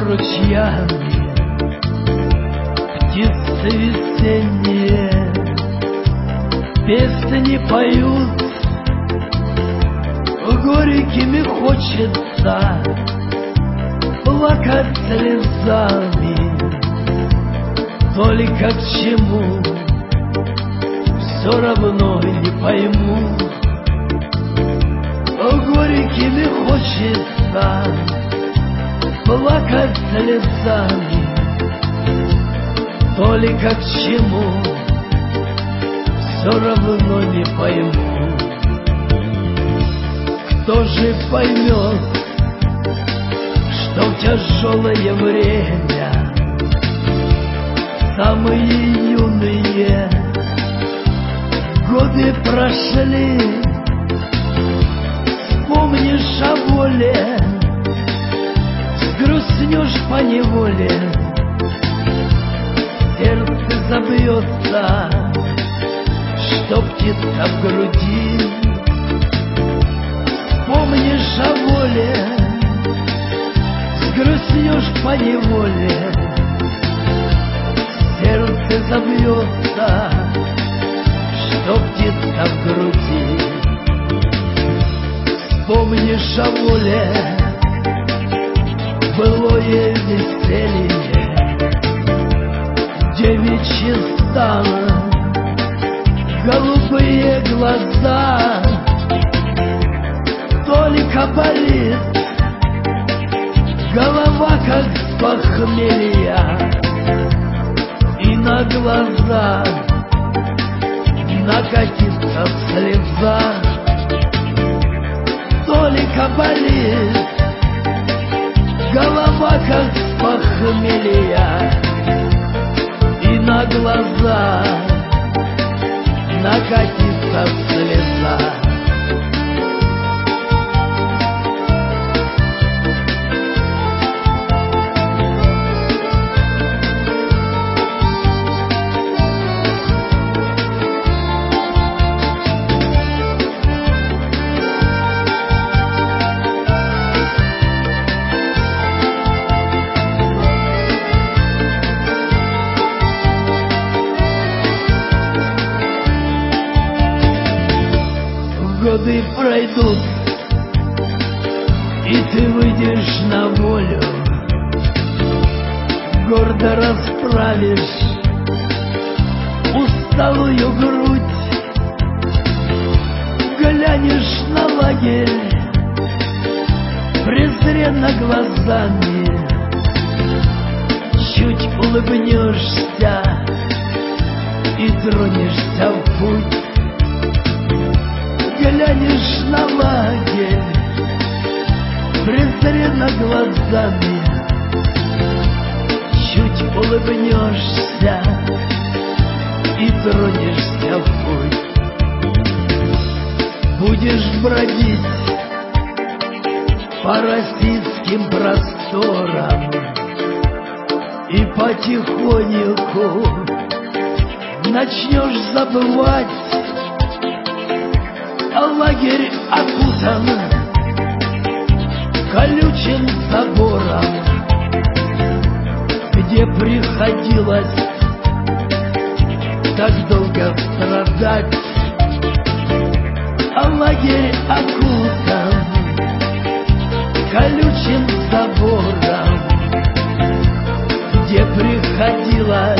ручьями птицы весенние песни поют, горькими хочется плакать слезами, только к чему все равно не пойму. Горькими хочется плакать слезами, только к чему все равно не пойму. Кто же поймет, что в тяжелое время самые юные годы прошли? Вспомнишь о воле, сгрустнешь поневоле, сердце забьется, что птица в груди. Вспомнишь о воле, сгрустнешь поневоле, сердце забьется, что птица в груди. Вспомнишь о воле, былое веселье, девичьи станы, голубые глаза. Только болит голова, как с похмелья, и на глаза накатится слеза. Только болит голова, как с похмелья, и на глаза накатится слеза. Годы пройдут, и ты выйдешь на волю, гордо расправишь усталую грудь, глянешь на лагерь презренно глазами, чуть улыбнешься и тронешься в путь. Глянешь на лагерь презренно глазами, чуть улыбнешься и тронешься в путь. Будешь бродить по российским просторам и потихоньку начнешь забывать. А лагерь окутан колючим забором, где приходилось так долго страдать. А лагерь окутан колючим забором, где приходилось